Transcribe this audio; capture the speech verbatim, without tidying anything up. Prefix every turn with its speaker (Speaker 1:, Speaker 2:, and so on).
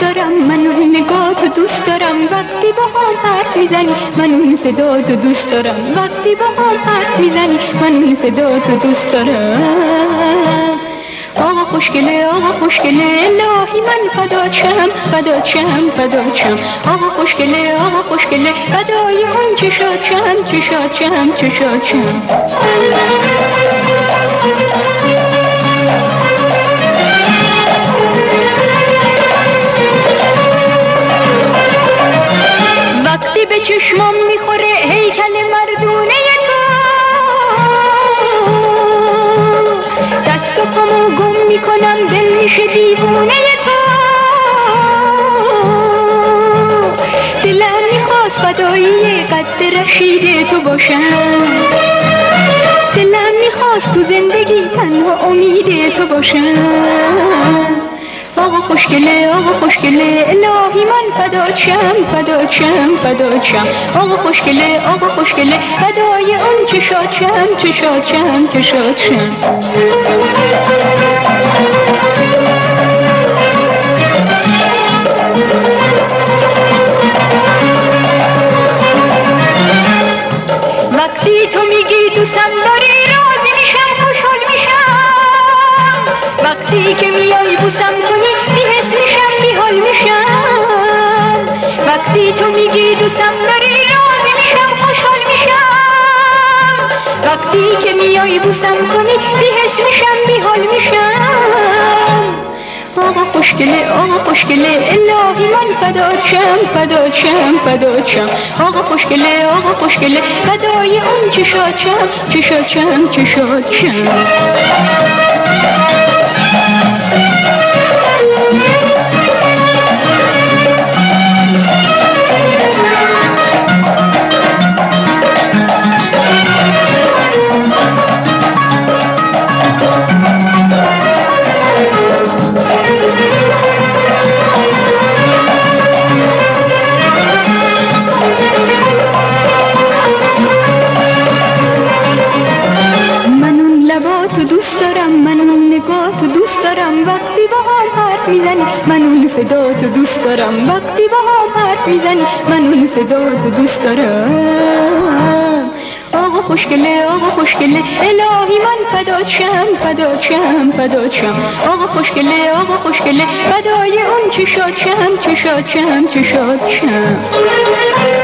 Speaker 1: دارم، من اون نگاهتو دوست دارم. وقتی با هم حرف میزنی من اون صداتو دوست دارم. وقتی با هم حرف میزنی من اون صداتو دوست دارم. آقا خوشگله آقا خوشگله الهی من فدات شم فدات شم فدات شم. آقا خوشگله آقا خوشگله فدای اون چشات شم چشات شم چشات شم. وقتی به چشمم میخوره هیکل مردونه تو، دست و پامو گم میکنم دل میشه دیوونه تو. دلم میخواست فدایی قد رشید تو باشم. دلم میخواست تو زندگی تنها امید تو باشم. آقا خوشگله آقا خوشگله الهی من فدات شم فدات شم فدات شم. آقا خوشگله آقا خوشگله فدای اون چشات شم چشات شم چشات شم. وقتی تو میگی دوستم داری راضی میشم خوشحال میشم. وقتی که میای بوسم کنی بی‌حس میشم بی‌حال میشم. وقتی تو میگی دوستم داری راضی میشم خوشحال میشم. وقتی که میای بوسم کنی بی‌حس میشم بی‌حال میشم. آقا خوشگله آقا خوشگله الهی من فدات شم فدات شم فدات شم. آقا خوشگله آقا خوشگله فدای اون چشات شم چشات شم چشات شم. تو دوست دارم من اون نگاه تو دوست دارم. وقتی با هم حرف میزنی من اون صدا تو دوست دارم. وقتی با هم حرف میزنی من اون صدا تو دوست دارم. آقا خوشگله آقا خوشگله الهی من فدات شم فدات شم فدات شم. آقا خوشگله آقا خوشگله فدای اون چشات شم چشات شم چشات شم.